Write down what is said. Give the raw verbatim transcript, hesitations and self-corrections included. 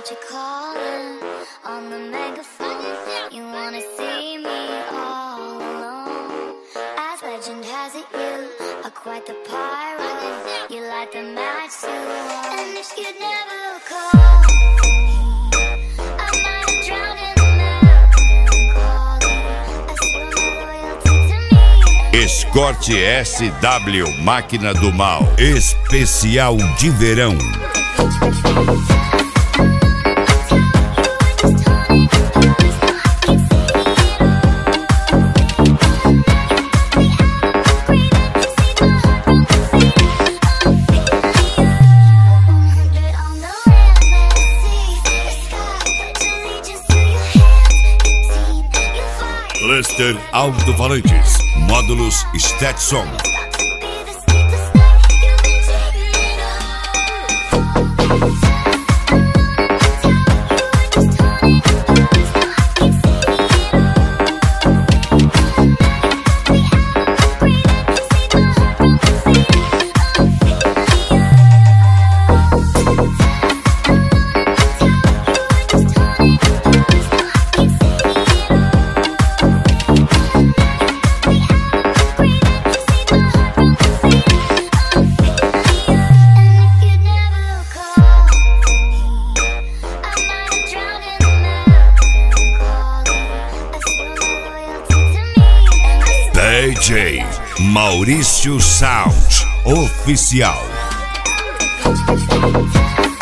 what you're calling on the megaphone. You wanna see me all alone. As legend has it, you are quite the pirate. You light the match to the wall. And if you'd never call me, I might have drowned in the melancholy. I swear my loyalty to me. Escort S W Máquina do Mal, especial de verão. Lester Alto-Falantes, módulos Stetson. D J Maurício Sound Oficial.